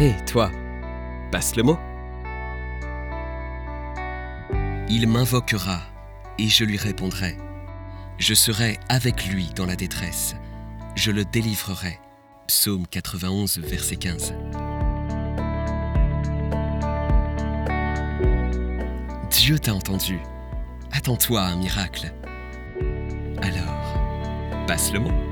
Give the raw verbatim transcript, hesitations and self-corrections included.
Hé, toi, passe le mot. Il m'invoquera et je lui répondrai. Je serai avec lui dans la détresse. Je le délivrerai. Psaume quatre-vingt-onze, verset quinze. Dieu t'a entendu. Attends-toi à un miracle. Alors, passe le mot.